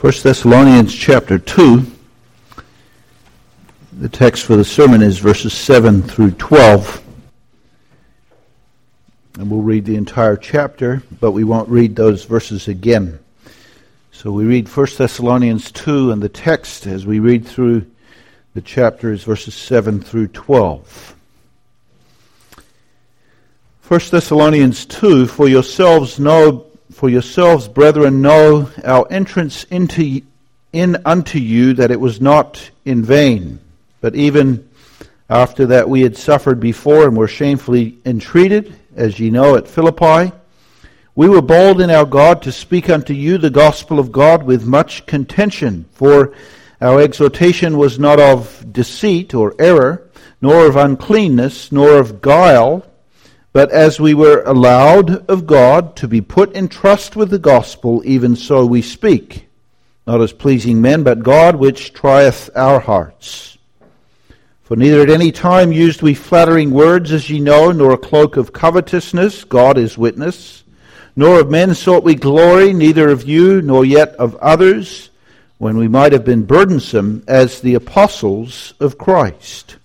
1 Thessalonians chapter 2, the text for the sermon is verses 7 through 12. And we'll read the entire chapter, but we won't read those verses again. So we read 1 Thessalonians 2, and the text as we read through the chapter is verses 7 through 12. 1 Thessalonians 2, For yourselves, brethren, know our entrance in unto you, that it was not in vain. But even after that we had suffered before and were shamefully entreated, as ye know, at Philippi, we were bold in our God to speak unto you the gospel of God with much contention. For our exhortation was not of deceit or error, nor of uncleanness, nor of guile, but as we were allowed of God to be put in trust with the gospel, even so we speak, not as pleasing men, but God which trieth our hearts. For neither at any time used we flattering words, as ye know, nor a cloak of covetousness, God is witness, nor of men sought we glory, neither of you, nor yet of others, when we might have been burdensome as the apostles of Christ.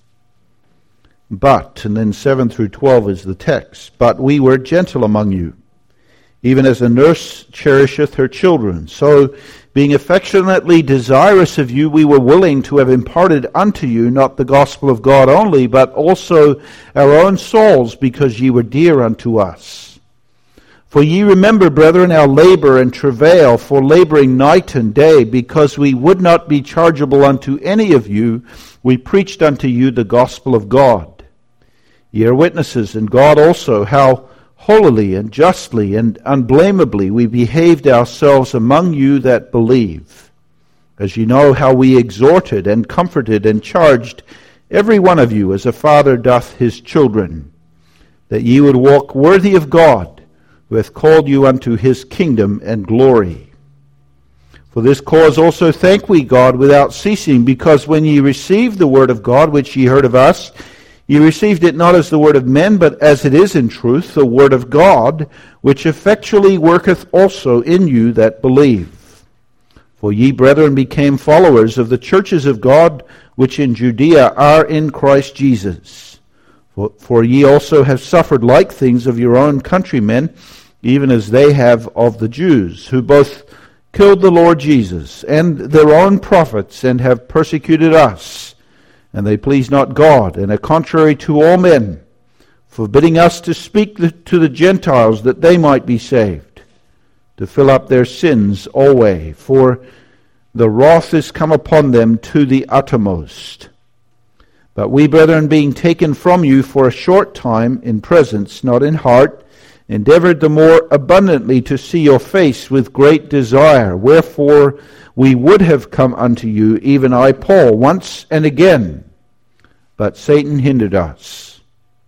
But, and then 7 through 12 is the text, but we were gentle among you, even as a nurse cherisheth her children. So, being affectionately desirous of you, we were willing to have imparted unto you not the gospel of God only, but also our own souls, because ye were dear unto us. For ye remember, brethren, our labor and travail, for laboring night and day, because we would not be chargeable unto any of you, we preached unto you the gospel of God. Ye are witnesses, and God also, how holily and justly and unblameably we behaved ourselves among you that believe, as ye know how we exhorted and comforted and charged every one of you as a father doth his children, that ye would walk worthy of God, who hath called you unto his kingdom and glory. For this cause also thank we God without ceasing, because when ye received the word of God which ye heard of us, ye received it not as the word of men, but as it is in truth, the word of God, which effectually worketh also in you that believe. For ye, brethren, became followers of the churches of God, which in Judea are in Christ Jesus. For ye also have suffered like things of your own countrymen, even as they have of the Jews, who both killed the Lord Jesus and their own prophets, and have persecuted us. And they please not God, and are contrary to all men, forbidding us to speak to the Gentiles that they might be saved, to fill up their sins alway, for the wrath is come upon them to the uttermost. But we, brethren, being taken from you for a short time in presence, not in heart, endeavored the more abundantly to see your face with great desire, wherefore we would have come unto you, even I, Paul, once and again, but Satan hindered us.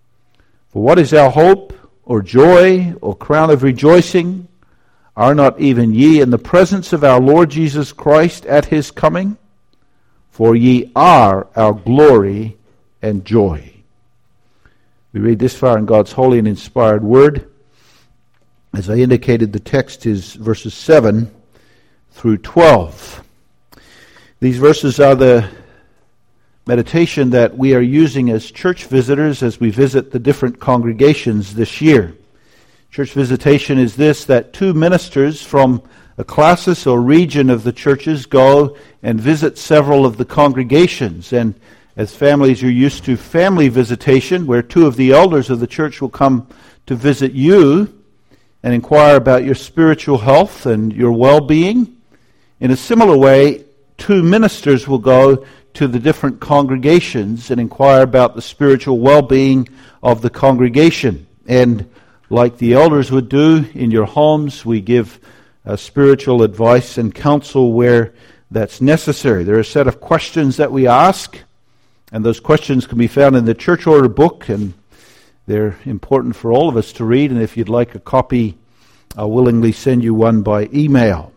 For what is our hope, or joy, or crown of rejoicing? Are not even ye in the presence of our Lord Jesus Christ at his coming? For ye are our glory and joy. We read this far in God's holy and inspired word. As I indicated, the text is verses 7 through 12. These verses are the meditation that we are using as church visitors as we visit the different congregations this year. Church visitation is this, that two ministers from a classis or region of the churches go and visit several of the congregations. And as families, you're used to family visitation, where two of the elders of the church will come to visit you and inquire about your spiritual health and your well-being. In a similar way, two ministers will go to the different congregations and inquire about the spiritual well-being of the congregation. And like the elders would do in your homes, we give spiritual advice and counsel where that's necessary. There are a set of questions that we ask, and those questions can be found in the church order book, and they're important for all of us to read, and if you'd like a copy, I'll willingly send you one by email.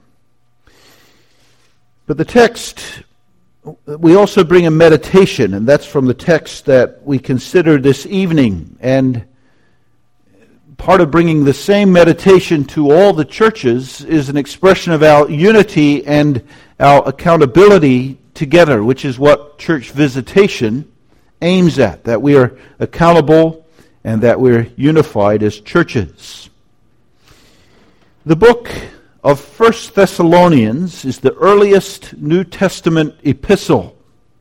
But the text, we also bring a meditation, and that's from the text that we consider this evening. And part of bringing the same meditation to all the churches is an expression of our unity and our accountability together, which is what church visitation aims at, that we are accountable and that we're unified as churches. The book of 1 Thessalonians is the earliest New Testament epistle.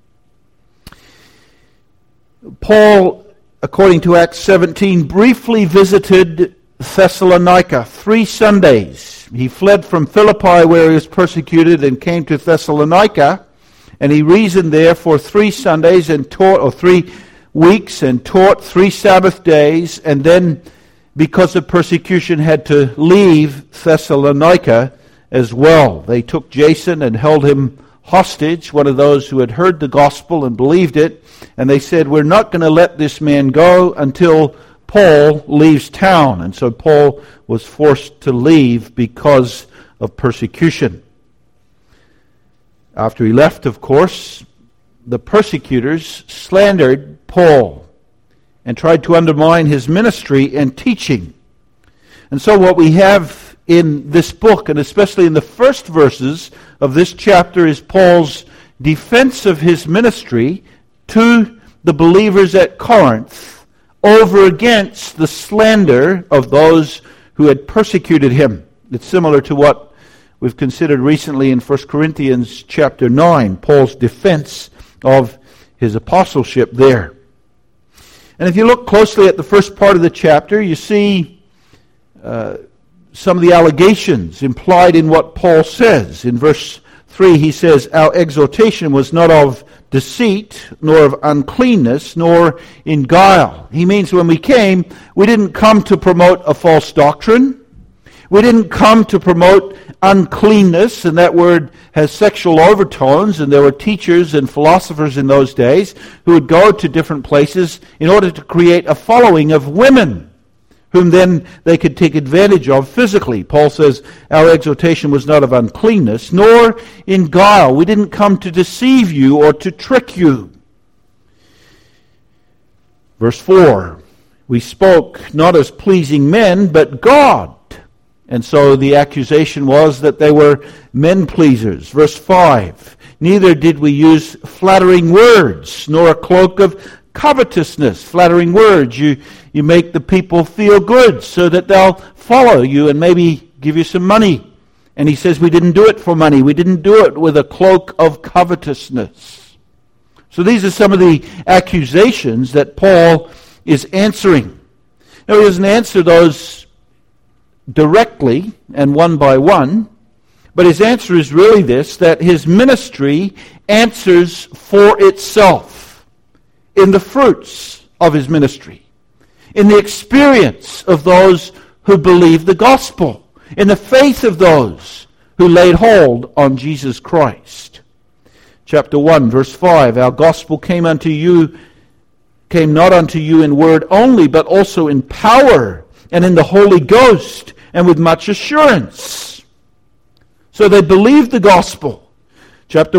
Paul, according to Acts 17, briefly visited Thessalonica 3 Sundays. He fled from Philippi where he was persecuted and came to Thessalonica, and he reasoned there for 3 Sundays and taught, or 3 weeks, and taught 3 Sabbath days, and then because of persecution had to leave Thessalonica as well. They took Jason and held him hostage, one of those who had heard the gospel and believed it, and they said, we're not going to let this man go until Paul leaves town. And so Paul was forced to leave because of persecution. After he left, of course, the persecutors slandered Paul and tried to undermine his ministry and teaching. And so what we have in this book, and especially in the first verses of this chapter, is Paul's defense of his ministry to the believers at Corinth over against the slander of those who had persecuted him. It's similar to what we've considered recently in 1 Corinthians chapter 9, Paul's defense of his apostleship there. And if you look closely at the first part of the chapter, you see some of the allegations implied in what Paul says. In verse 3, he says, our exhortation was not of deceit, nor of uncleanness, nor in guile. He means when we came, we didn't come to promote a false doctrine. We didn't come to promote uncleanness, and that word has sexual overtones, and there were teachers and philosophers in those days who would go to different places in order to create a following of women, whom then they could take advantage of physically. Paul says, our exhortation was not of uncleanness, nor in guile. We didn't come to deceive you or to trick you. Verse 4, we spoke not as pleasing men, but God. And so the accusation was that they were men-pleasers. Verse 5, neither did we use flattering words, nor a cloak of covetousness. Flattering words, you make the people feel good so that they'll follow you and maybe give you some money. And he says we didn't do it for money. We didn't do it with a cloak of covetousness. So these are some of the accusations that Paul is answering. Now he doesn't answer those directly and one by one, but his answer is really this, that his ministry answers for itself in the fruits of his ministry, in the experience of those who believe the gospel, in the faith of those who laid hold on Jesus Christ. Chapter 1, verse 5, our gospel came not unto you in word only, but also in power and in the Holy Ghost and with much assurance. So they believed the gospel. Chapter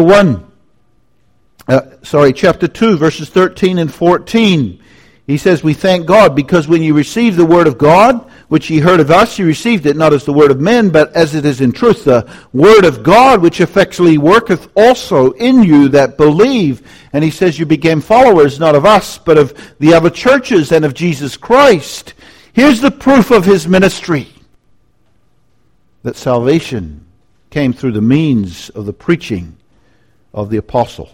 2, verses 13 and 14. He says, we thank God because when you received the word of God, which ye heard of us, you received it not as the word of men, but as it is in truth, the word of God, which effectually worketh also in you that believe. And he says, you became followers not of us, but of the other churches and of Jesus Christ. Here's the proof of his ministry, that salvation came through the means of the preaching of the apostle.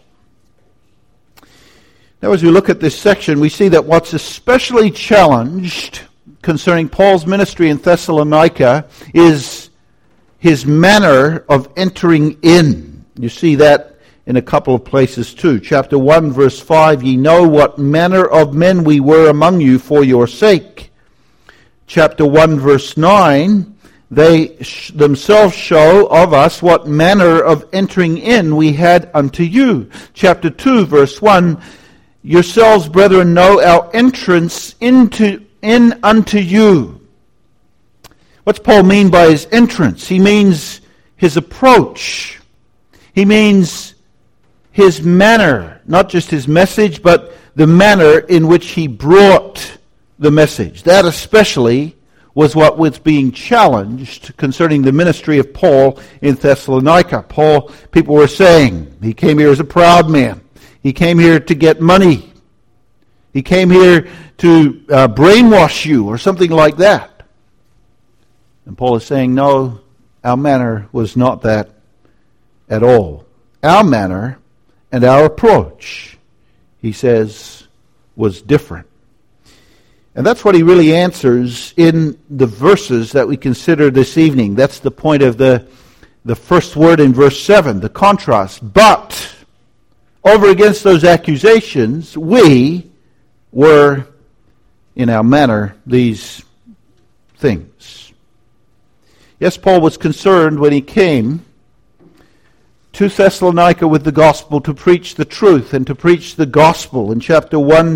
Now, as we look at this section, we see that what's especially challenged concerning Paul's ministry in Thessalonica is his manner of entering in. You see that in a couple of places too. Chapter 1, verse 5, ye know what manner of men we were among you for your sake. Chapter 1, verse 9, they themselves show of us what manner of entering in we had unto you. Chapter 2, verse 1, yourselves, brethren, know our entrance in unto you. What's Paul mean by his entrance? He means his approach. He means his manner, not just his message, but the manner in which he brought the message. That especially was what was being challenged concerning the ministry of Paul in Thessalonica. People were saying, he came here as a proud man. He came here to get money. He came here to brainwash you or something like that. And Paul is saying, no, our manner was not that at all. Our manner and our approach, he says, was different. And that's what he really answers in the verses that we consider this evening. That's the point of the first word in verse 7, the contrast. But over against those accusations, we were, in our manner, these things. Yes, Paul was concerned when he came to Thessalonica with the gospel to preach the truth and to preach the gospel. In chapter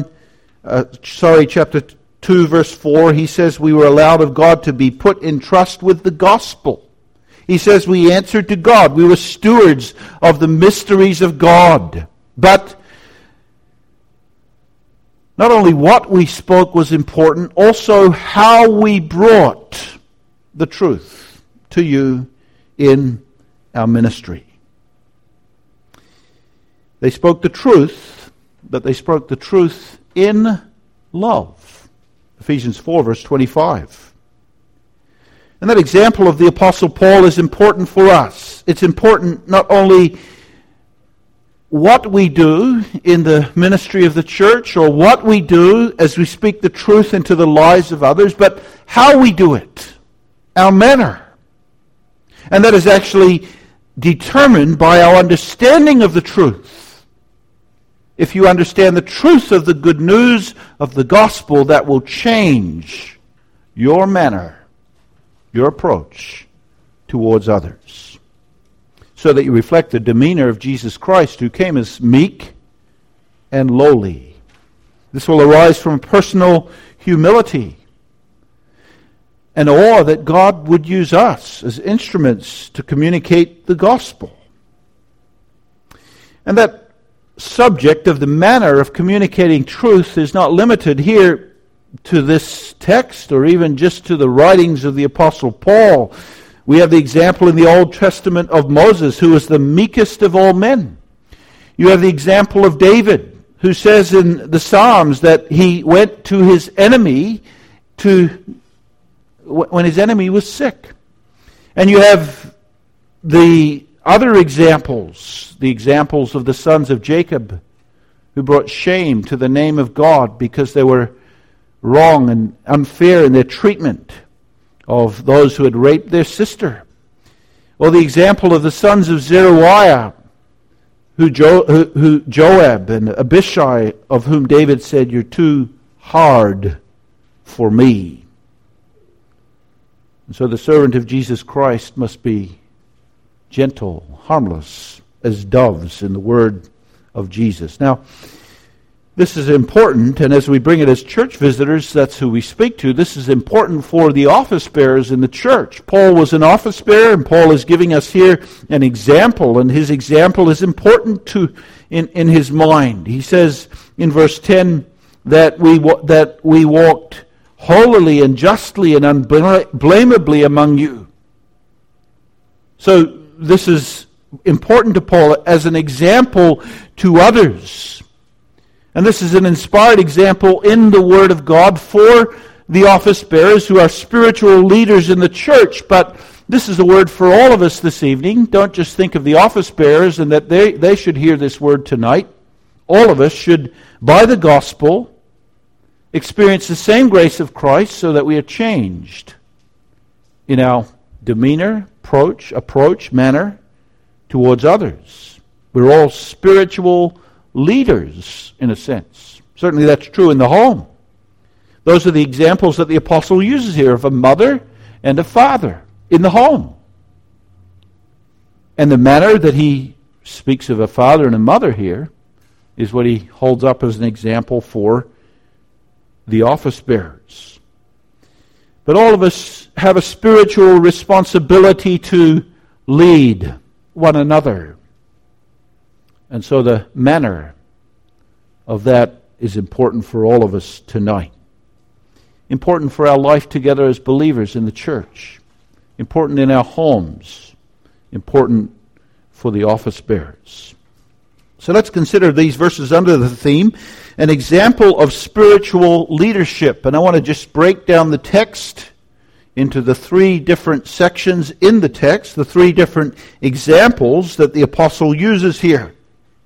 2, verse 4, he says we were allowed of God to be put in trust with the gospel. He says we answered to God. We were stewards of the mysteries of God. But not only what we spoke was important, also how we brought the truth to you in our ministry. They spoke the truth, but they spoke the truth in love. Ephesians 4, verse 25. And that example of the Apostle Paul is important for us. It's important not only what we do in the ministry of the church or what we do as we speak the truth into the lives of others, but how we do it, our manner. And that is actually determined by our understanding of the truth. If you understand the truth of the good news of the gospel, that will change your manner, your approach towards others, so that you reflect the demeanor of Jesus Christ, who came as meek and lowly. This will arise from personal humility and awe that God would use us as instruments to communicate the gospel. And that subject of the manner of communicating truth is not limited here to this text or even just to the writings of the Apostle Paul. We have the example in the Old Testament of Moses, who was the meekest of all men. You have the example of David, who says in the Psalms that he went to his enemy when his enemy was sick. And you have the other examples, the examples of the sons of Jacob, who brought shame to the name of God because they were wrong and unfair in their treatment of those who had raped their sister. Or the example of the sons of Zeruiah, who Joab and Abishai, of whom David said, "You're too hard for me." And so the servant of Jesus Christ must be gentle, harmless as doves in the word of Jesus. Now, this is important, and as we bring it as church visitors, that's who we speak to. This is important for the office bearers in the church. Paul was an office bearer, and Paul is giving us here an example, and his example is important in his mind. He says in verse 10 that we walked holily and justly and unblameably among you. So this is important to Paul as an example to others. And this is an inspired example in the Word of God for the office bearers who are spiritual leaders in the church. But this is a word for all of us this evening. Don't just think of the office bearers and that they should hear this word tonight. All of us should, by the gospel, experience the same grace of Christ so that we are changed in our demeanor, approach, manner towards others. We're all spiritual leaders, in a sense. Certainly that's true in the home. Those are the examples that the apostle uses here of a mother and a father in the home. And the manner that he speaks of a father and a mother here is what he holds up as an example for the office bearers. But all of us have a spiritual responsibility to lead one another. And so the manner of that is important for all of us tonight. important for our life together as believers in the church, important in our homes, important for the office bearers. So let's consider these verses under the theme, an example of spiritual leadership. And I want to just break down the text into the three different sections in the text, the three different examples that the apostle uses here.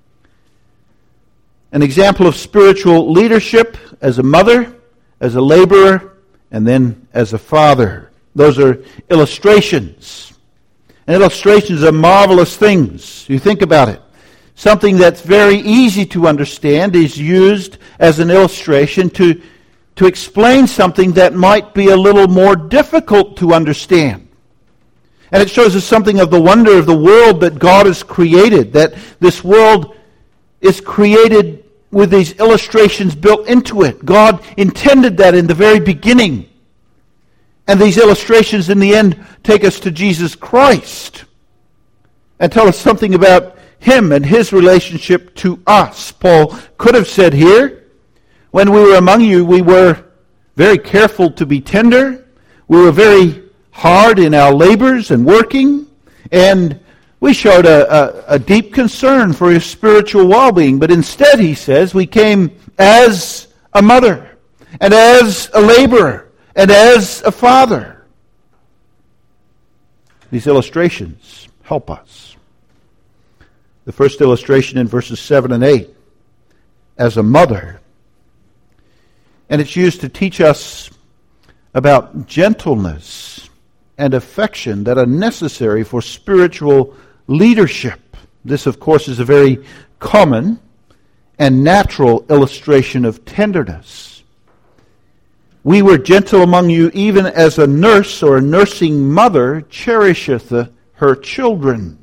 An example of spiritual leadership as a mother, as a laborer, and then as a father. Those are illustrations. And illustrations are marvelous things. You think about it. Something that's very easy to understand is used as an illustration to explain something that might be a little more difficult to understand. And it shows us something of the wonder of the world that God has created, that this world is created with these illustrations built into it. God intended that in the very beginning. And these illustrations in the end take us to Jesus Christ and tell us something about Him and His relationship to us. Paul could have said here, when we were among you, we were very careful to be tender. We were very hard in our labors and working. And we showed a deep concern for your spiritual well-being. But instead, he says, we came as a mother, and as a laborer, and as a father. These illustrations help us. The first illustration in verses 7 and 8, as a mother. And it's used to teach us about gentleness and affection that are necessary for spiritual leadership. This, of course, is a very common and natural illustration of tenderness. We were gentle among you, even as a nurse or a nursing mother cherisheth her children.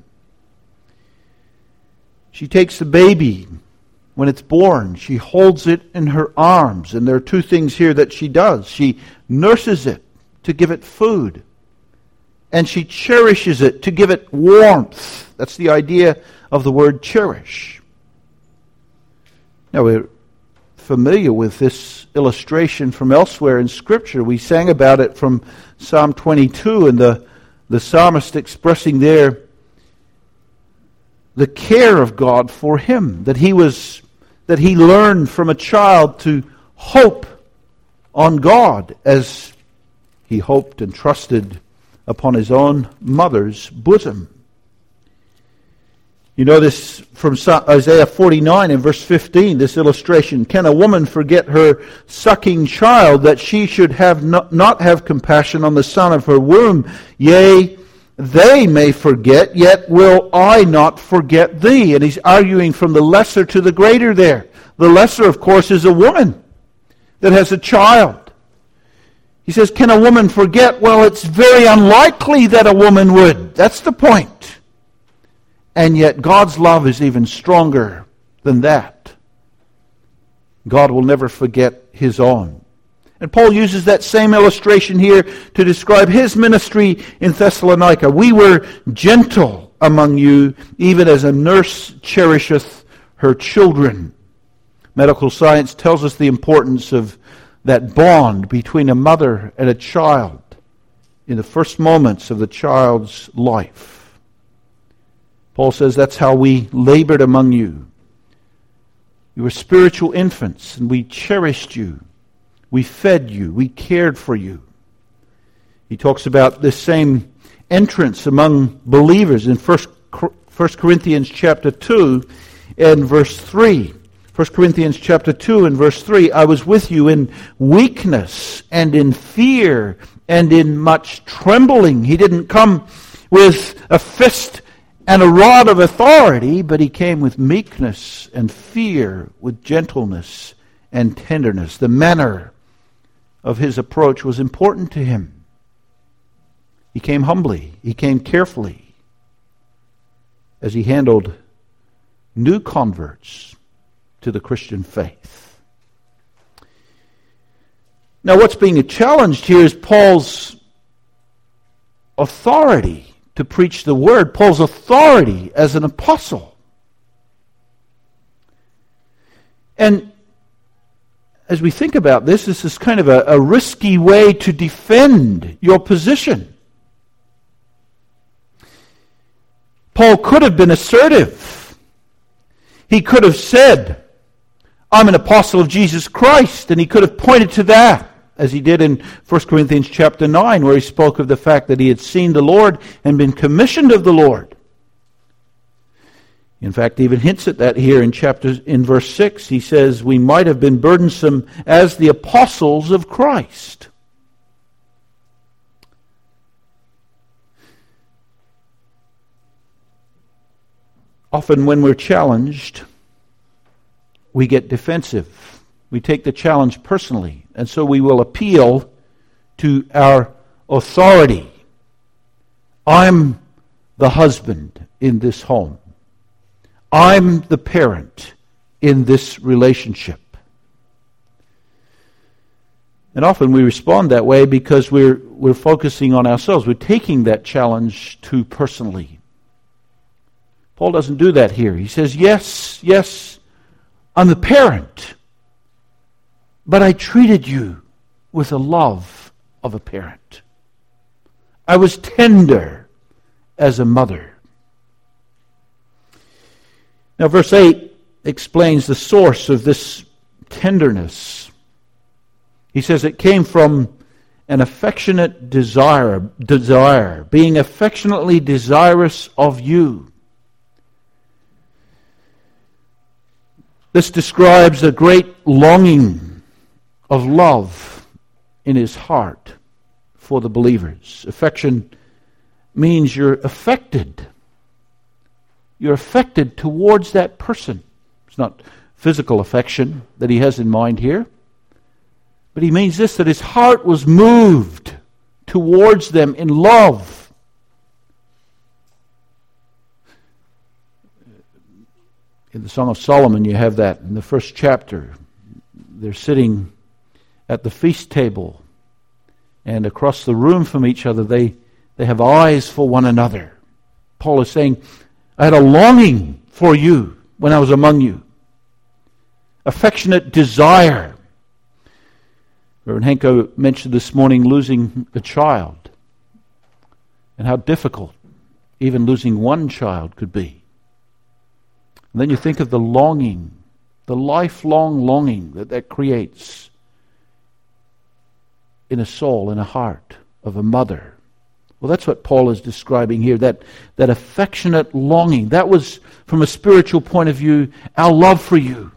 She takes the baby when it's born. She holds it in her arms. And there are two things here that she does. She nurses it to give it food. And she cherishes it to give it warmth. That's the idea of the word cherish. Now, we're familiar with this illustration from elsewhere in Scripture. We sang about it from Psalm 22, and the psalmist expressing there the care of God for him, that he learned from a child to hope on God as he hoped and trusted upon his own mother's bosom. You know this from Isaiah 49 in verse 15, this illustration. Can a woman forget her sucking child, that she should have not have compassion on the son of her womb? Yea, they may forget, yet will I not forget thee. And he's arguing from the lesser to the greater there. The lesser, of course, is a woman that has a child. He says, can a woman forget? Well, it's very unlikely that a woman would. That's the point. And yet God's love is even stronger than that. God will never forget His own. And Paul uses that same illustration here to describe his ministry in Thessalonica. We were gentle among you, even as a nurse cherisheth her children. Medical science tells us the importance of that bond between a mother and a child in the first moments of the child's life. Paul says that's how we labored among you. You were spiritual infants, and we cherished you. We fed you. We cared for you. He talks about this same entrance among believers in 1 Corinthians chapter 2 and verse 3. 1 Corinthians chapter 2 and verse 3, I was with you in weakness and in fear and in much trembling. He didn't come with a fist and a rod of authority, but he came with meekness and fear, with gentleness and tenderness. The manner of his approach was important to him. He came humbly. He came carefully as he handled new converts to the Christian faith. Now, what's being challenged here is Paul's authority to preach the word, Paul's authority as an apostle. And as we think about this is kind of a risky way to defend your position. Paul could have been assertive. He could have said, I'm an apostle of Jesus Christ, and he could have pointed to that, as he did in 1 Corinthians chapter 9, where he spoke of the fact that he had seen the Lord and been commissioned of the Lord. In fact, he even hints at that here in verse 6. He says, we might have been burdensome as the apostles of Christ. Often when we're challenged, we get defensive. We take the challenge personally, and so we will appeal to our authority. I'm the husband in this home. I'm the parent in this relationship. And often we respond that way because we're focusing on ourselves. We're taking that challenge too personally. Paul doesn't do that here. He says, yes, I'm the parent, but I treated you with the love of a parent. I was tender as a mother. Now, verse 8 explains the source of this tenderness. He says it came from an affectionate desire, being affectionately desirous of you. This describes a great longing of love in his heart for the believers. Affection means you're affected. You're affected towards that person. It's not physical affection that he has in mind here. But he means this, that his heart was moved towards them in love. In the Song of Solomon, you have that in the first chapter. They're sitting at the feast table, and across the room from each other, they have eyes for one another. Paul is saying, I had a longing for you when I was among you. Affectionate desire. Reverend Henko mentioned this morning losing a child and how difficult even losing one child could be. And then you think of the longing, the lifelong longing that creates in a soul, in a heart of a mother. Well, that's what Paul is describing here, that affectionate longing. That was, from a spiritual point of view, our love for you.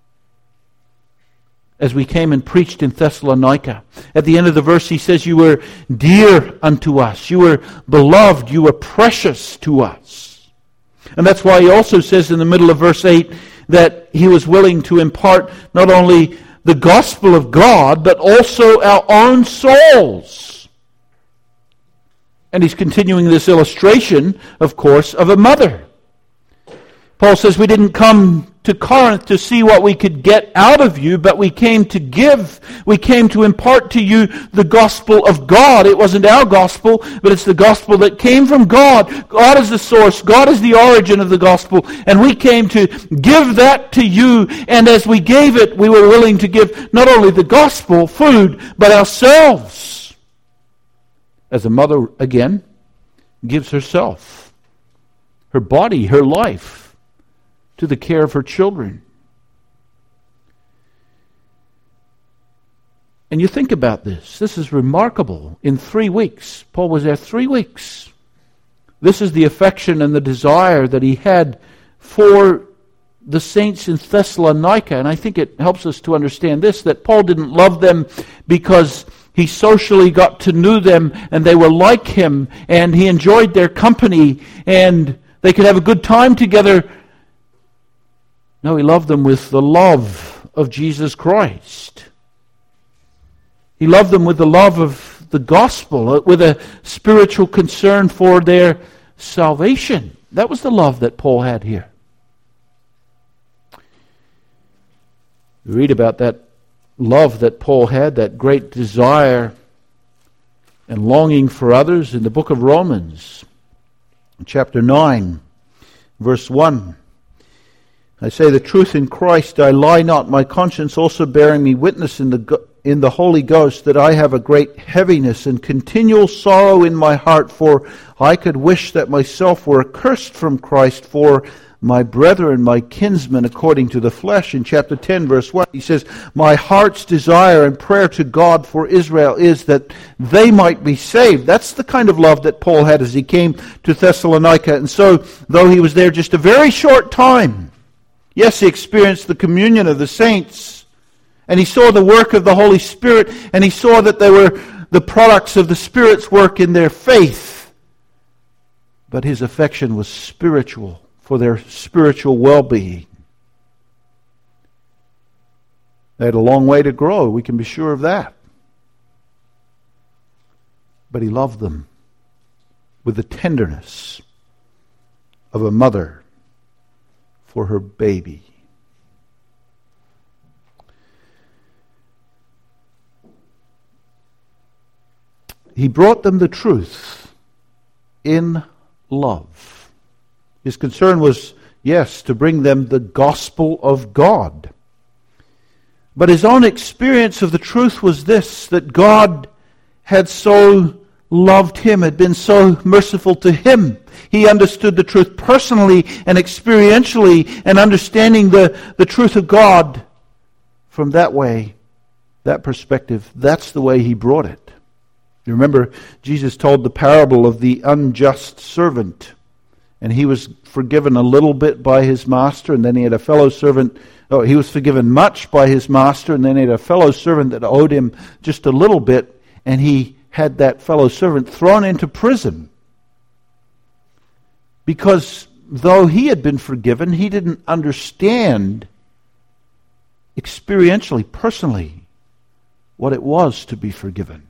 As we came and preached in Thessalonica. At the end of the verse, he says, you were dear unto us. You were beloved. You were precious to us. And that's why he also says in the middle of verse 8 that he was willing to impart not only the gospel of God, but also our own souls. And he's continuing this illustration, of course, of a mother. Paul says we didn't come to Corinth to see what we could get out of you, but we came to give. We came to impart to you the gospel of God. It wasn't our gospel, but it's the gospel that came from God. God is the source. God is the origin of the gospel. And we came to give that to you. And as we gave it, we were willing to give not only the gospel, food, but ourselves. As a mother, again, gives herself, her body, her life, to the care of her children. And you think about this. This is remarkable. In 3 weeks, Paul was there 3 weeks. This is the affection and the desire that he had for the saints in Thessalonica. And I think it helps us to understand this, that Paul didn't love them because he socially got to know them and they were like him and he enjoyed their company and they could have a good time together. No, he loved them with the love of Jesus Christ. He loved them with the love of the gospel, with a spiritual concern for their salvation. That was the love that Paul had here. We read about that love that Paul had, that great desire and longing for others in the book of Romans, chapter 9, verse 1. I say the truth in Christ, I lie not, my conscience also bearing me witness in the Holy Ghost, that I have a great heaviness and continual sorrow in my heart, for I could wish that myself were accursed from Christ for my brethren, my kinsmen, according to the flesh. In chapter 10, verse 1, he says, my heart's desire and prayer to God for Israel is that they might be saved. That's the kind of love that Paul had as he came to Thessalonica. And so, though he was there just a very short time, yes, he experienced the communion of the saints, and he saw the work of the Holy Spirit, and he saw that they were the products of the Spirit's work in their faith. But his affection was spiritual, for their spiritual well-being. They had a long way to grow, we can be sure of that. But he loved them with the tenderness of a mother for her baby. He brought them the truth in love. His concern was, yes, to bring them the gospel of God. But his own experience of the truth was this, that God had so loved him, had been so merciful to him. He understood the truth personally and experientially, and understanding the truth of God from that way, that perspective, that's the way he brought it. You remember, Jesus told the parable of the unjust servant, and he was forgiven a little bit by his master, and then he had a fellow servant. Oh, he was forgiven much by his master, and then he had a fellow servant that owed him just a little bit, and he had that fellow servant thrown into prison. Because though he had been forgiven, he didn't understand experientially, personally, what it was to be forgiven.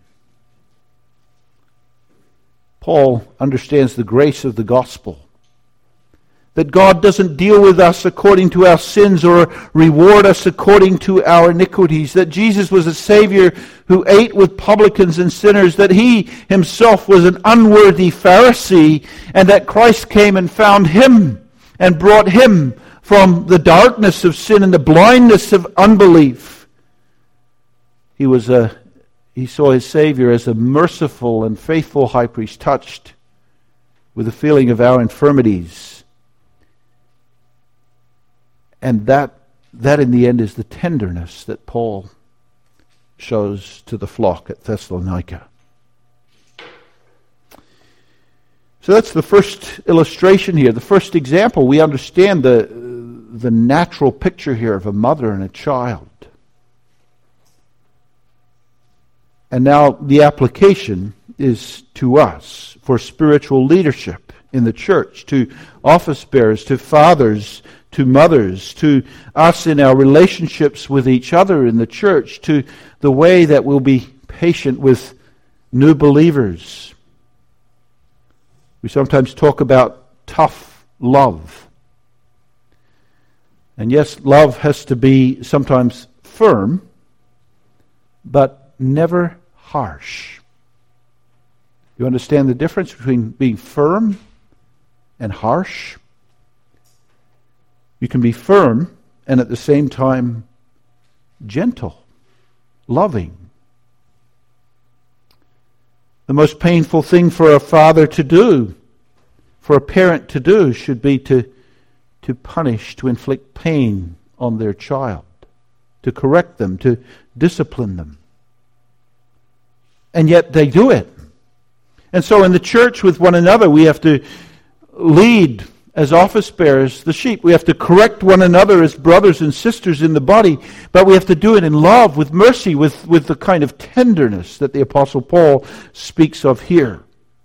Paul understands the grace of the gospel. That God doesn't deal with us according to our sins or reward us according to our iniquities. That Jesus was a Savior who ate with publicans and sinners. That he himself was an unworthy Pharisee. And that Christ came and found him and brought him from the darkness of sin and the blindness of unbelief. He saw his Savior as a merciful and faithful high priest, touched with the feeling of our infirmities. And that in the end is the tenderness that Paul shows to the flock at Thessalonica. So that's the first illustration here, the first example. We understand the natural picture here of a mother and a child. And now the application is to us for spiritual leadership in the church, to office bearers, to fathers, to mothers, to us in our relationships with each other in the church, to the way that we'll be patient with new believers. We sometimes talk about tough love. And yes, love has to be sometimes firm, but never harsh. You understand the difference between being firm and harsh? You can be firm and at the same time gentle, loving. The most painful thing for a father to do, for a parent to do, should be to punish, to inflict pain on their child, to correct them, to discipline them. And yet they do it. And so in the church with one another, we have to lead as office bearers the sheep. We have to correct one another as brothers and sisters in the body, but we have to do it in love, with mercy, with the kind of tenderness that the Apostle Paul speaks of here.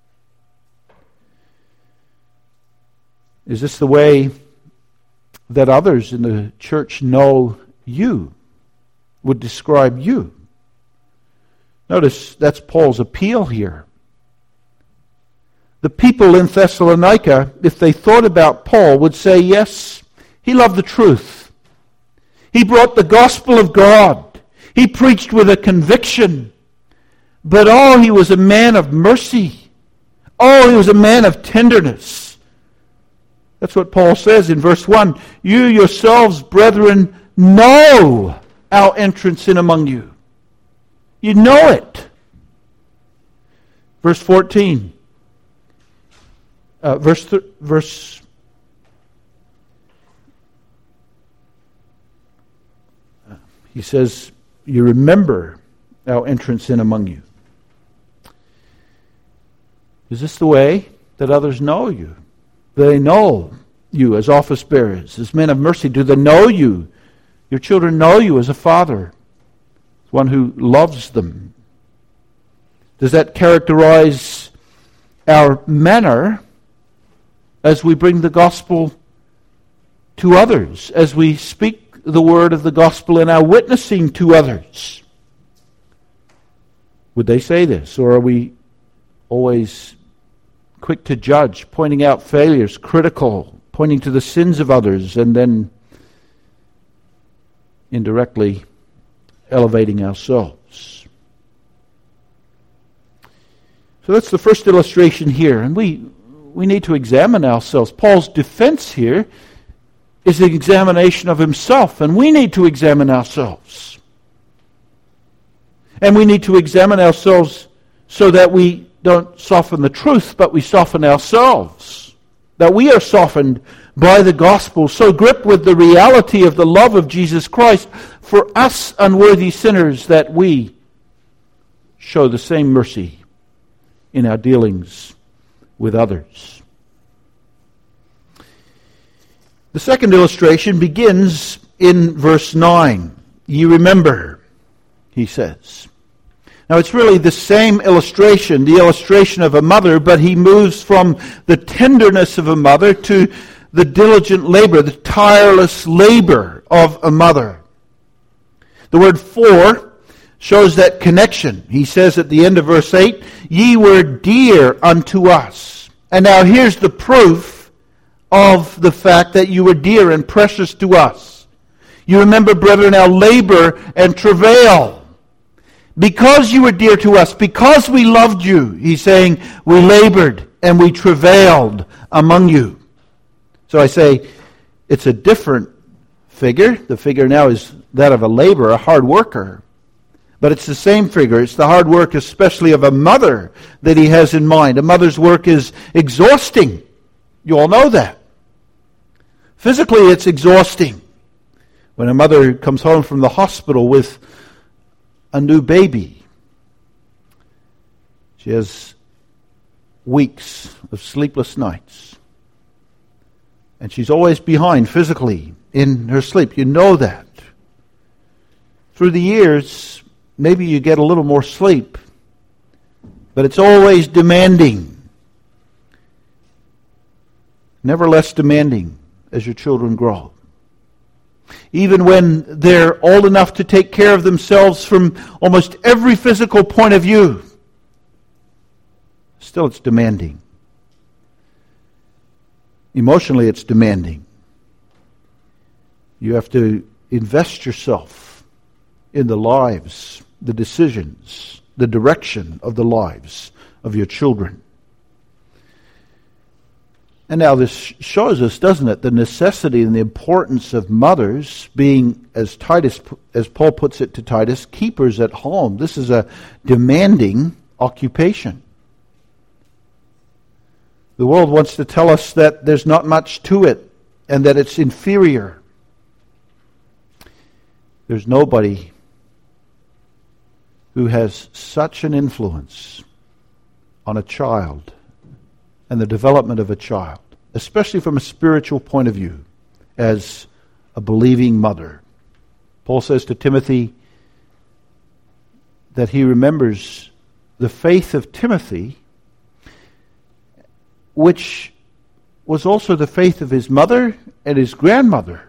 Is this the way that others in the church know you, would describe you? Notice that's Paul's appeal here. The people in Thessalonica, if they thought about Paul, would say, yes, he loved the truth. He brought the gospel of God. He preached with a conviction. But he was a man of mercy. He was a man of tenderness. That's what Paul says in verse 1. You yourselves, brethren, know our entrance in among you. You know it. Verse 14. He says, you remember our entrance in among you. Is this the way that others know you? They know you as office bearers, as men of mercy. Do they know you? Your children know you as a father, one who loves them. Does that characterize our manner as we bring the gospel to others, as we speak the word of the gospel in our witnessing to others? Would they say this, or are we always quick to judge, pointing out failures, critical, pointing to the sins of others, and then indirectly elevating ourselves? So that's the first illustration here, and we need to examine ourselves. Paul's defense here is an examination of himself, and we need to examine ourselves. And we need to examine ourselves so that we don't soften the truth, but we soften ourselves. That we are softened by the gospel, so gripped with the reality of the love of Jesus Christ for us unworthy sinners that we show the same mercy in our dealings with others. The second illustration begins in verse 9. You remember, he says. Now it's really the same illustration, the illustration of a mother, but he moves from the tenderness of a mother to the diligent labor, the tireless labor of a mother. The word for shows that connection. He says at the end of verse 8, ye were dear unto us. And now here's the proof of the fact that you were dear and precious to us. You remember, brethren, our labor and travail. Because you were dear to us, because we loved you, he's saying, we labored and we travailed among you. So I say, it's a different figure. The figure now is that of a laborer, a hard worker. But it's the same figure. It's the hard work, especially of a mother, that he has in mind. A mother's work is exhausting. You all know that. Physically, it's exhausting. When a mother comes home from the hospital with a new baby, she has weeks of sleepless nights. And she's always behind physically in her sleep. You know that. Through the years, maybe you get a little more sleep, but it's always demanding. Never less demanding as your children grow. Even when they're old enough to take care of themselves from almost every physical point of view, still it's demanding. Emotionally, it's demanding. You have to invest yourself in the lives, the decisions, the direction of the lives of your children. And now this shows us, doesn't it, the necessity and the importance of mothers being, as Paul puts it to Titus, keepers at home. This is a demanding occupation. The world wants to tell us that there's not much to it and that it's inferior. There's nobody who has such an influence on a child and the development of a child, especially from a spiritual point of view, as a believing mother. Paul says to Timothy that he remembers the faith of Timothy, which was also the faith of his mother and his grandmother.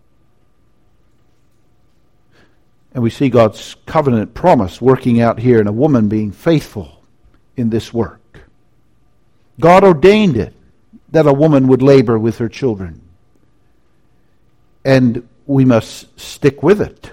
And we see God's covenant promise working out here in a woman being faithful in this work. God ordained it that a woman would labor with her children. And we must stick with it.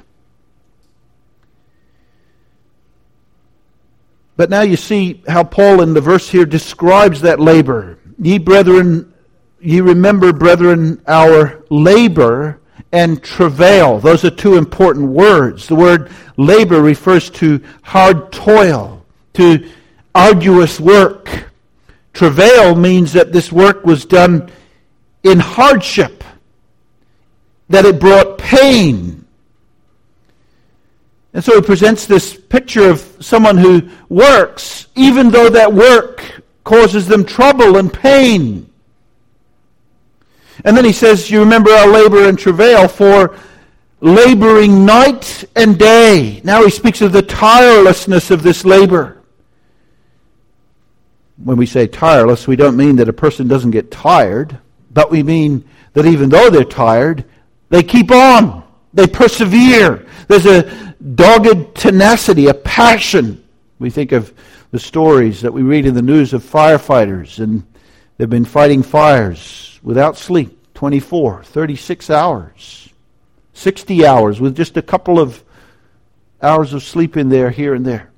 But now you see how Paul in the verse here describes that labor. Ye brethren, ye remember, brethren, our labor and travail. Those are two important words. The word labor refers to hard toil, to arduous work. Travail means that this work was done in hardship, that it brought pain. And so he presents this picture of someone who works, even though that work causes them trouble and pain. And then he says, you remember our labor and travail, for laboring night and day. Now he speaks of the tirelessness of this labor. When we say tireless, we don't mean that a person doesn't get tired, but we mean that even though they're tired, they keep on. They persevere. There's a dogged tenacity, a passion. We think of the stories that we read in the news of firefighters, and they've been fighting fires without sleep, 24, 36 hours, 60 hours, with just a couple of hours of sleep in there, here and there.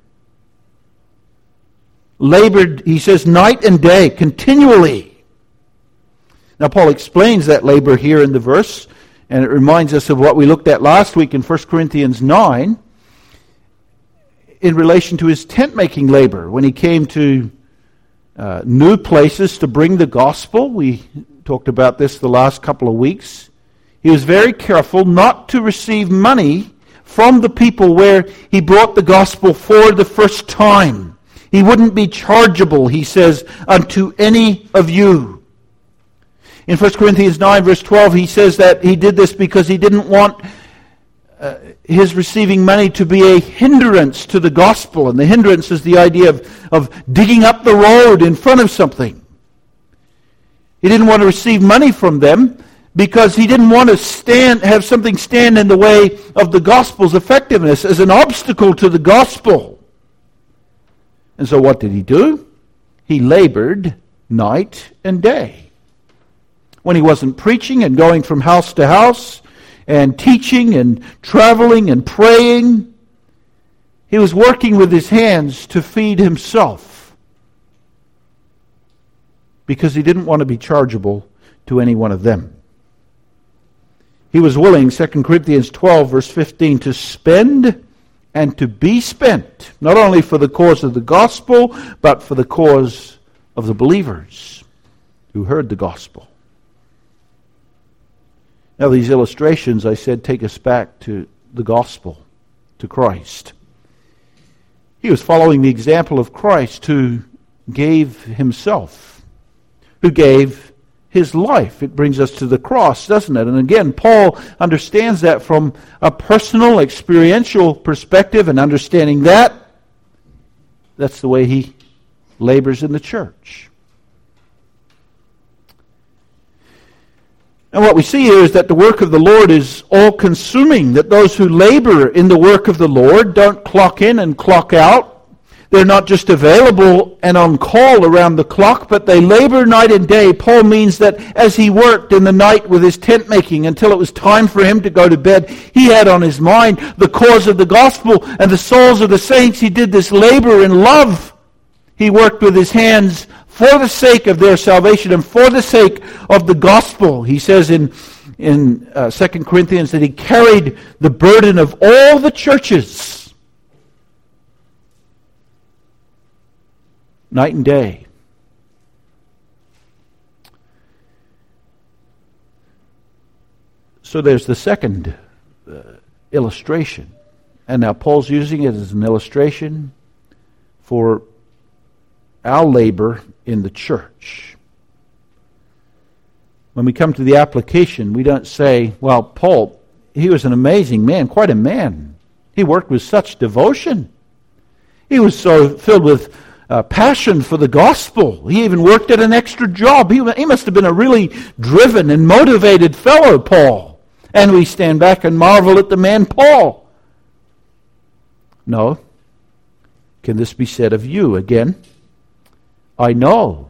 Labored, he says, night and day, continually. Now, Paul explains that labor here in the verse, and it reminds us of what we looked at last week in 1 Corinthians 9 in relation to his tent-making labor. When he came to new places to bring the gospel, we talked about this the last couple of weeks, he was very careful not to receive money from the people where he brought the gospel for the first time. He wouldn't be chargeable, he says, unto any of you. In 1 Corinthians 9, verse 12, he says that he did this because he didn't want his receiving money to be a hindrance to the gospel. And the hindrance is the idea of digging up the road in front of something. He didn't want to receive money from them because he didn't want to have something stand in the way of the gospel's effectiveness as an obstacle to the gospel. And so what did he do? He labored night and day. When he wasn't preaching and going from house to house and teaching and traveling and praying, he was working with his hands to feed himself because he didn't want to be chargeable to any one of them. He was willing, 2 Corinthians 12, verse 15, to spend and to be spent, not only for the cause of the gospel, but for the cause of the believers who heard the gospel. Now these illustrations, I said, take us back to the gospel, to Christ. He was following the example of Christ, who gave himself, who gave his life. It brings us to the cross, doesn't it? And again, Paul understands that from a personal, experiential perspective, and understanding that, that's the way he labors in the church. And what we see here is that the work of the Lord is all-consuming, that those who labor in the work of the Lord don't clock in and clock out. They're not just available and on call around the clock, but they labor night and day. Paul means that as he worked in the night with his tent making until it was time for him to go to bed, he had on his mind the cause of the gospel and the souls of the saints. He did this labor in love. He worked with his hands for the sake of their salvation and for the sake of the gospel. He says in 2 Corinthians that he carried the burden of all the churches night and day. So there's the second illustration. And now Paul's using it as an illustration for our labor in the church. When we come to the application, we don't say, well, Paul, he was an amazing man, quite a man. He worked with such devotion. He was so filled with passion for the gospel. He even worked at an extra job. He must have been a really driven and motivated fellow, Paul. And we stand back and marvel at the man Paul. No. Can this be said of you again? I know,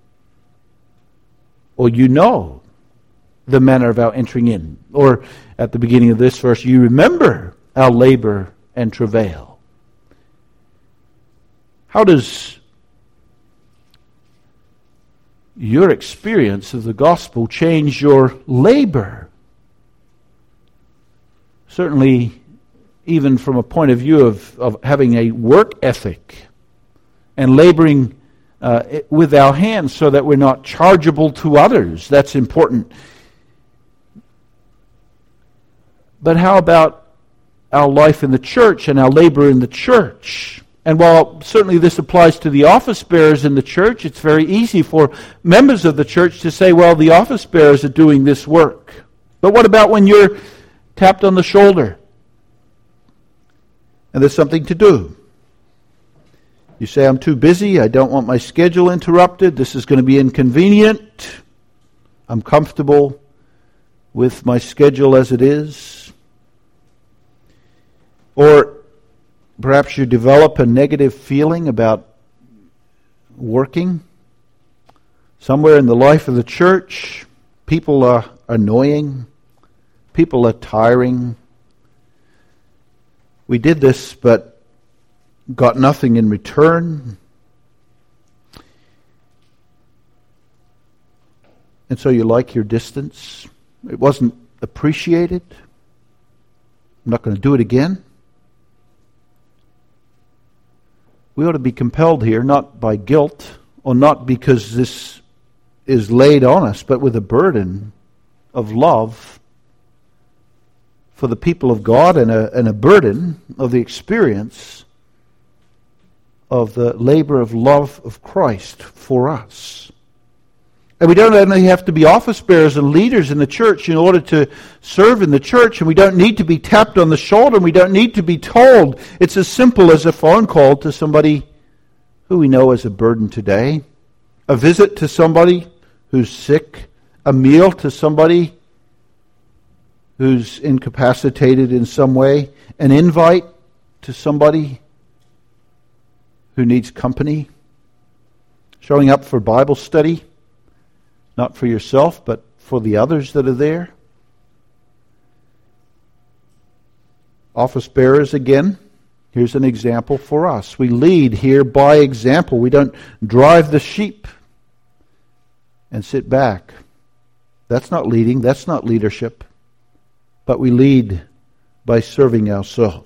or you know, the manner of our entering in. Or at the beginning of this verse, you remember our labor and travail. your experience of the gospel change your labor? Certainly, even from a point of view of having a work ethic and laboring with our hands so that we're not chargeable to others. That's important. But how about our life in the church and our labor in the church? And while certainly this applies to the office bearers in the church, it's very easy for members of the church to say, well, the office bearers are doing this work. But what about when you're tapped on the shoulder and there's something to do? You say, I'm too busy, I don't want my schedule interrupted, this is going to be inconvenient, I'm comfortable with my schedule as it is. Or perhaps you develop a negative feeling about working. Somewhere in the life of the church, people are annoying, people are tiring. We did this, but got nothing in return. And so you like your distance. It wasn't appreciated. I'm not going to do it again. We ought to be compelled here, not by guilt, or not because this is laid on us, but with a burden of love for the people of God and a burden of the experience of the labor of love of Christ for us. And we don't only have to be office bearers and leaders in the church in order to serve in the church, and we don't need to be tapped on the shoulder, and we don't need to be told. It's as simple as a phone call to somebody who we know is a burden today, a visit to somebody who's sick, a meal to somebody who's incapacitated in some way, an invite to somebody who needs company, showing up for Bible study, not for yourself, but for the others that are there. Office bearers, again, here's an example for us. We lead here by example. We don't drive the sheep and sit back. That's not leading, that's not leadership. But we lead by serving ourselves.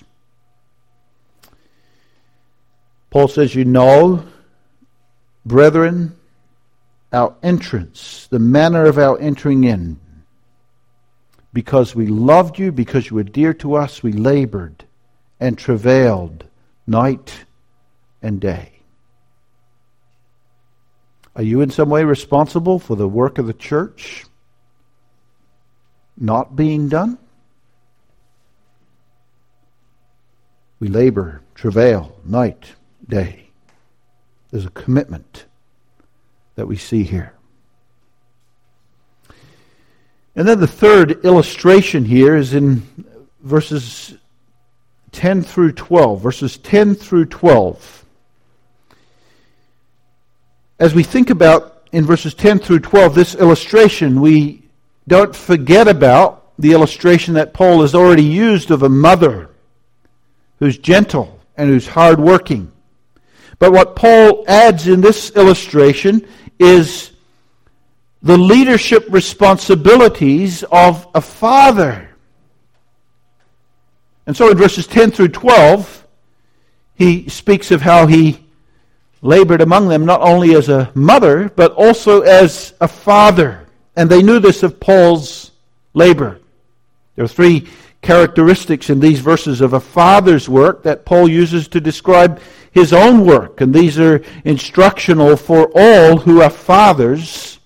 Paul says, you know, brethren, our entrance, the manner of our entering in. Because we loved you, because you were dear to us, we labored and travailed night and day. Are you in some way responsible for the work of the church not being done? We labor, travail, night, day. There's a commitment that we see here. And then the third illustration here is in verses 10 through 12. Verses 10 through 12. As we think about in verses 10 through 12 this illustration, we don't forget about the illustration that Paul has already used of a mother who's gentle and who's hardworking. But what Paul adds in this illustration is the leadership responsibilities of a father. And so in verses 10 through 12, he speaks of how he labored among them not only as a mother, but also as a father. And they knew this of Paul's labor. There are three characteristics in these verses of a father's work that Paul uses to describe his own work. And these are instructional for all who are fathers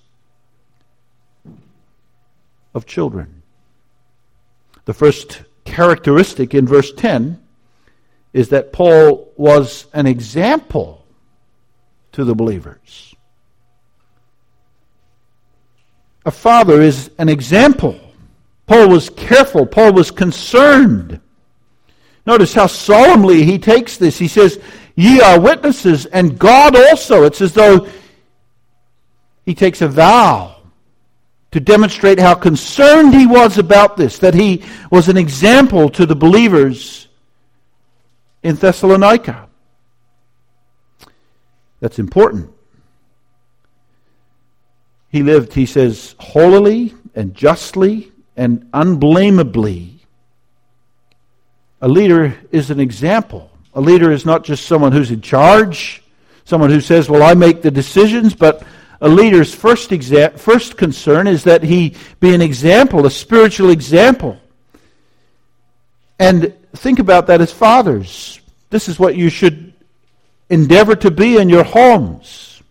of children. The first characteristic in verse 10 is that Paul was an example to the believers. A father is an example. Paul was careful. Paul was concerned. Notice how solemnly he takes this. He says, ye are witnesses, and God also. It's as though he takes a vow to demonstrate how concerned he was about this, that he was an example to the believers in Thessalonica. That's important. He lived, he says, holily and justly and unblameably. A leader is an example. A leader is not just someone who's in charge, someone who says, well, I make the decisions, but a leader's first concern is that he be an example, a spiritual example. And think about that as fathers. This is what you should endeavor to be in your homes.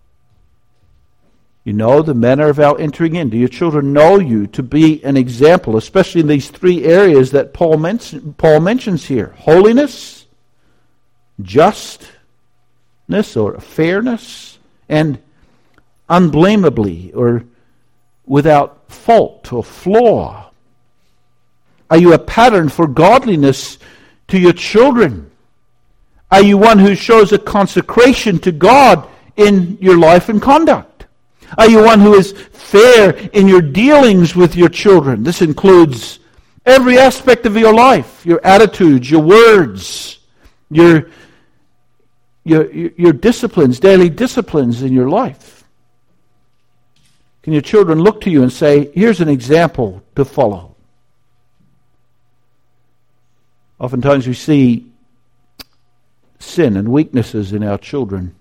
You know the manner of our entering in. Do your children know you to be an example, especially in these three areas that Paul mentions here? Holiness, justness or fairness, and unblameably or without fault or flaw. Are you a pattern for godliness to your children? Are you one who shows a consecration to God in your life and conduct? Are you one who is fair in your dealings with your children? This includes every aspect of your life, your attitudes, your words, your disciplines, daily disciplines in your life. Can your children look to you and say, here's an example to follow? Oftentimes we see sin and weaknesses in our children,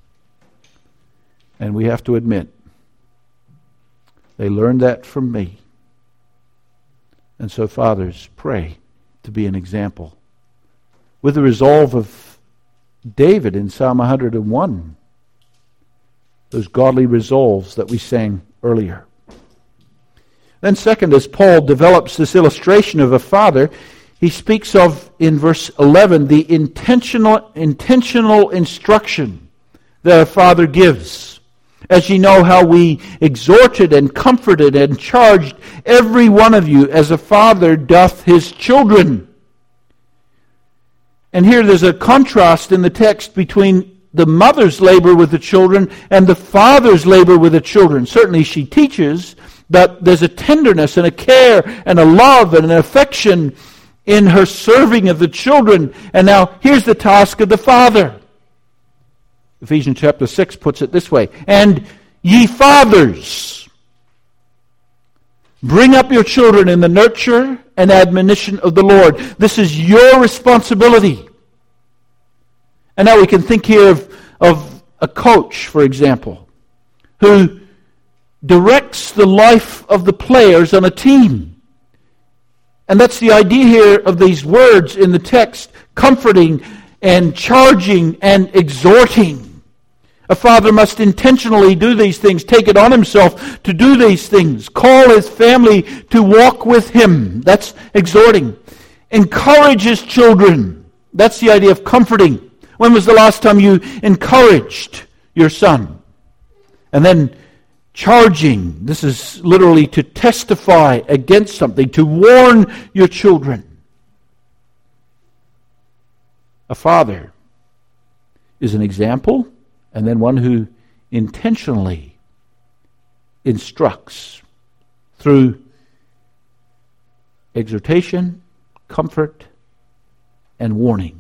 and we have to admit, they learned that from me. And so, fathers, pray to be an example. With the resolve of David in Psalm 101, those godly resolves that we sang earlier. Then second, as Paul develops this illustration of a father, he speaks of, in verse 11, the intentional instruction that a father gives. As ye know how we exhorted and comforted and charged every one of you as a father doth his children. And here there's a contrast in the text between the mother's labor with the children and the father's labor with the children. Certainly she teaches, but there's a tenderness and a care and a love and an affection in her serving of the children. And now here's the task of the father. Ephesians chapter 6 puts it this way, and ye fathers, bring up your children in the nurture and admonition of the Lord. This is your responsibility. And now we can think here of a coach, for example, who directs the life of the players on a team. And that's the idea here of these words in the text, comforting and charging and exhorting. A father must intentionally do these things, take it on himself to do these things, call his family to walk with him. That's exhorting. Encourage his children. That's the idea of comforting. When was the last time you encouraged your son? And then charging. This is literally to testify against something, to warn your children. A father is an example, and then one who intentionally instructs through exhortation, comfort, and warning.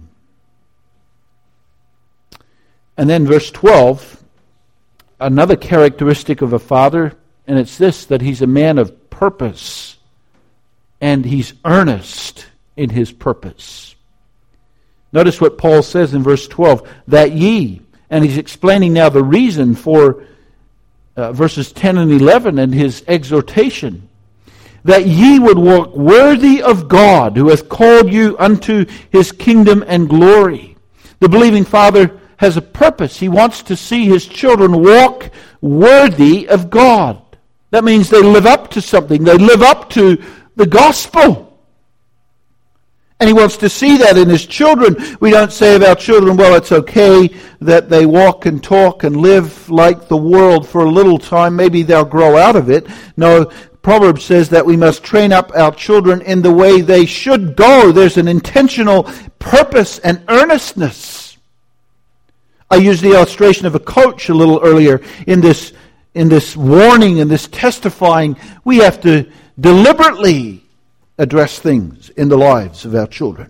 And then verse 12, another characteristic of a father, and it's this, that he's a man of purpose, and he's earnest in his purpose. Notice what Paul says in verse 12, that ye, and he's explaining now the reason for verses 10 and 11 and his exhortation, that ye would walk worthy of God who hath called you unto his kingdom and glory. The believing father has a purpose. He wants to see his children walk worthy of God. That means they live up to something. They live up to the gospel. And he wants to see that in his children. We don't say of our children, well, it's okay that they walk and talk and live like the world for a little time. Maybe they'll grow out of it. No, Proverbs says that we must train up our children in the way they should go. There's an intentional purpose and earnestness. I used the illustration of a coach a little earlier. In this warning and this testifying, we have to deliberately address things in the lives of our children.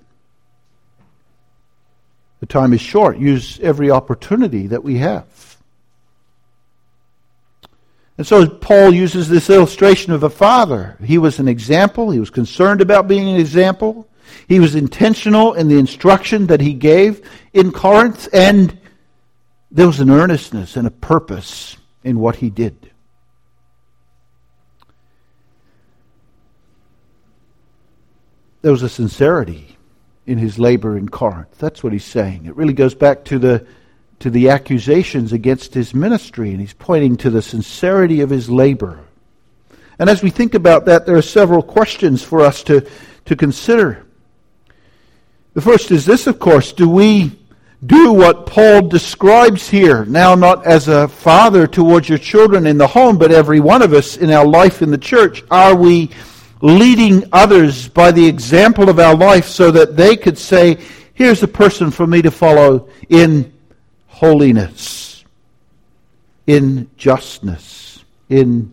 The time is short. Use every opportunity that we have. And so Paul uses this illustration of a father. He was an example. He was concerned about being an example. He was intentional in the instruction that he gave in Corinth, and there was an earnestness and a purpose in what he did. There was a sincerity in his labor in Corinth. That's what he's saying. It really goes back to the accusations against his ministry, and he's pointing to the sincerity of his labor. And as we think about that, there are several questions for us to consider. The first is this, of course: do we do what Paul describes here? Now, not as a father towards your children in the home, but every one of us in our life in the church. Are we leading others by the example of our life so that they could say, here's a person for me to follow in holiness, in justness, in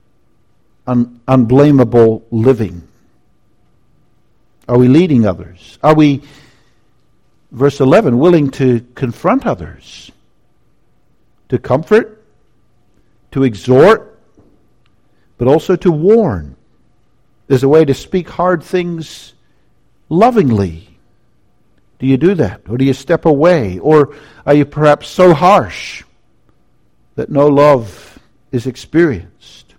unblameable living? Are we leading others? Are we, verse 11, willing to confront others, to comfort, to exhort, but also to warn? There's a way to speak hard things lovingly. Do you do that? Or do you step away? Or are you perhaps so harsh that no love is experienced?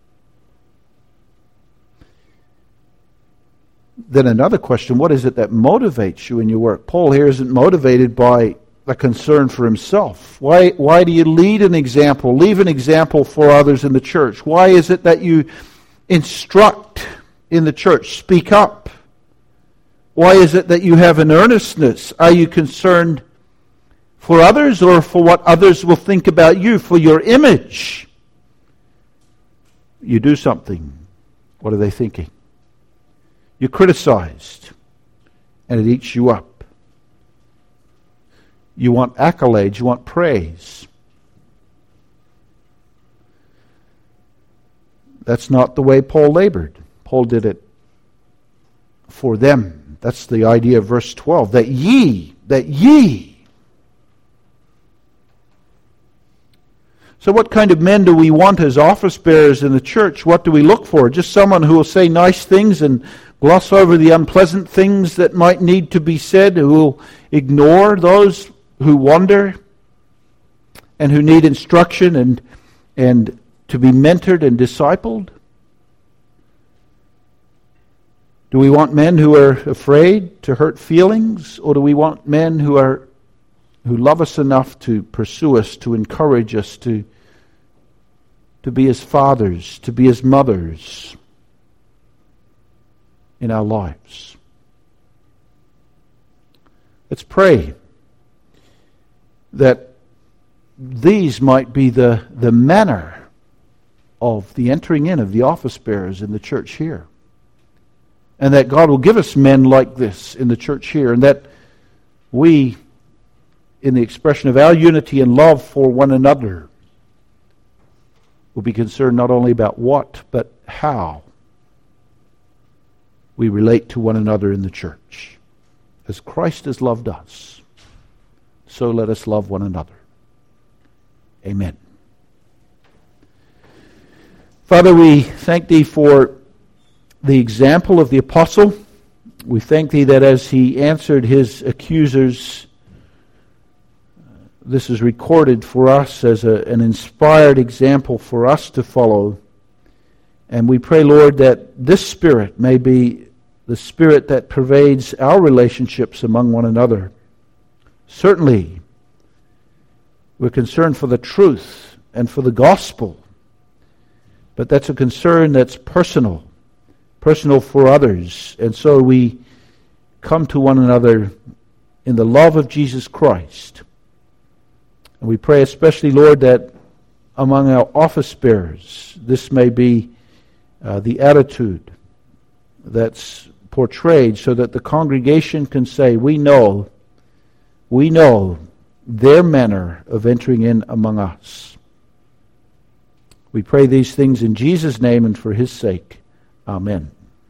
Then another question: what is it that motivates you in your work? Paul here isn't motivated by a concern for himself. Why do you leave an example for others in the church? Why is it that you instruct in the church, speak up? Why is it that you have an earnestness? Are you concerned for others, or for what others will think about you, for your image? You do something. What are they thinking? You're criticized, and it eats you up. You want accolades, you want praise. That's not the way Paul labored. Paul did it for them. That's the idea of verse 12. That ye. So what kind of men do we want as office bearers in the church? What do we look for? Just someone who will say nice things and gloss over the unpleasant things that might need to be said, who will ignore those who wonder and who need instruction and to be mentored and discipled? Do we want men who are afraid to hurt feelings, or do we want men who love us enough to pursue us, to encourage us, to be as fathers, to be as mothers in our lives? Let's pray that these might be the manner of the entering in of the office bearers in the church here. And that God will give us men like this in the church here, and that we, in the expression of our unity and love for one another, will be concerned not only about what, but how we relate to one another in the church. As Christ has loved us, so let us love one another. Amen. Father, we thank Thee for the example of the apostle. We thank Thee that as he answered his accusers, this is recorded for us as an inspired example for us to follow. And we pray, Lord, that this Spirit may be the Spirit that pervades our relationships among one another. Certainly, we're concerned for the truth and for the gospel, but that's a concern that's personal for others. And so we come to one another in the love of Jesus Christ. And we pray especially, Lord, that among our office bearers, this may be the attitude that's portrayed, so that the congregation can say, we know their manner of entering in among us. We pray these things in Jesus' name and for His sake. Amen.